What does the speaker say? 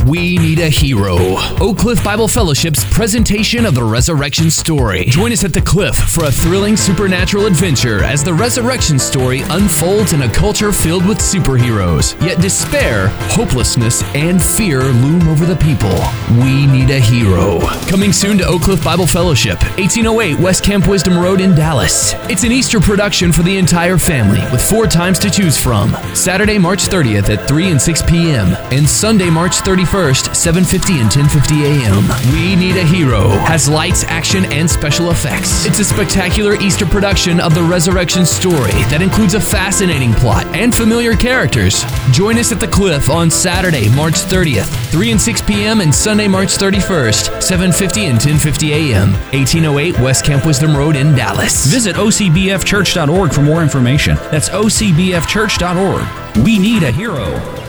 We Need a Hero, Oak Cliff Bible Fellowship's presentation of the resurrection story. Join us at the Cliff for a thrilling supernatural adventure as the resurrection story unfolds in a culture filled with superheroes. Yet despair, hopelessness, and fear loom over the people. We Need a Hero. Coming soon to Oak Cliff Bible Fellowship, 1808 West Camp Wisdom Road in Dallas. It's an Easter production for the entire family with 4 times to choose from. Saturday, March 30th at 3 and 6 p.m. and Sunday, March 31st, 7:50 and 10:50 a.m. We Need a Hero has lights, action, and special effects. It's a spectacular Easter production of the resurrection story that includes a fascinating plot and familiar characters. Join us at the Cliff on Saturday, March 30th, 3 and 6 p.m. and Sunday, March 31st, 7:50 and 10:50 a.m. 1808 West Camp Wisdom Road in Dallas. Visit ocbfchurch.org for more information. That's ocbfchurch.org. We need a hero.